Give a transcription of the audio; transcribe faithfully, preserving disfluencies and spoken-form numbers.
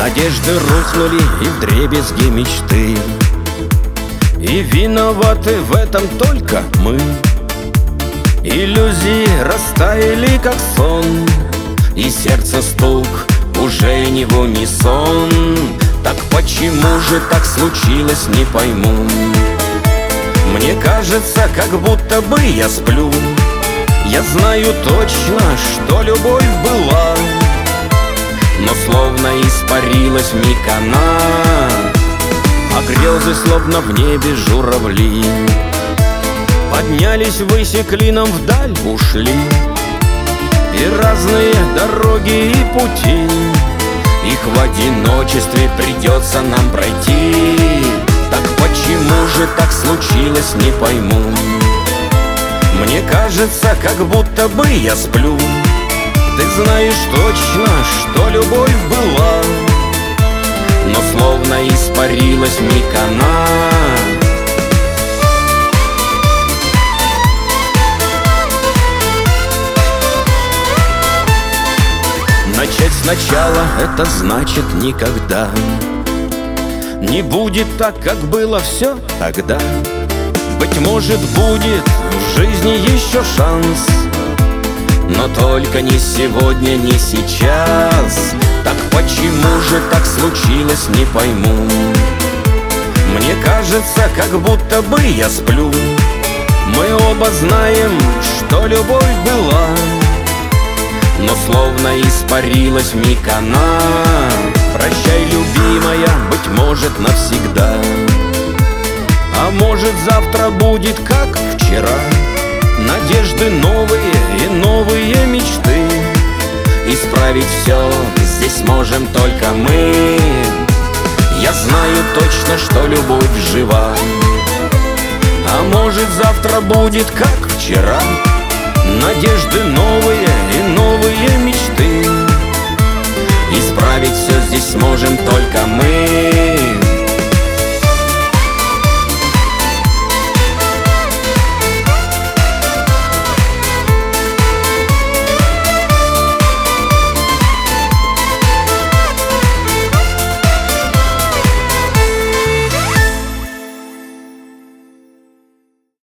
Надежды рухнули и вдребезги мечты, и виноваты в этом только мы. Иллюзии растаяли, как сон, и сердце стук уже не в унисон. Так почему же так случилось, не пойму. Мне кажется, как будто бы я сплю. Я знаю точно, что любовь была, но словно испарилась вмиг она, а грезы словно в небе журавли поднялись ввысь и клином вдаль ушли. И разные дороги и пути, их в одиночестве придется нам пройти. Так почему же так случилось, не пойму. Мне кажется, как будто бы я сплю. Ты знаешь точно, что любовь была, но словно испарилась вмиг она. Начать сначала — это значит никогда не будет так, как было все тогда. Быть может, будет в жизни еще шанс, но только не сегодня, не сейчас. Так почему же так случилось, не пойму. Мне кажется, как будто бы я сплю. Мы оба знаем, что любовь была, но словно испарилась вмиг она. Прощай, любимая, быть может, навсегда, а может, завтра будет как вчера. Надежды новые и новые мечты, исправить все здесь можем только мы. Я знаю точно, что любовь жива, а может, завтра будет как вчера. Надежды новые и новые мечты, исправить все здесь можем только мы.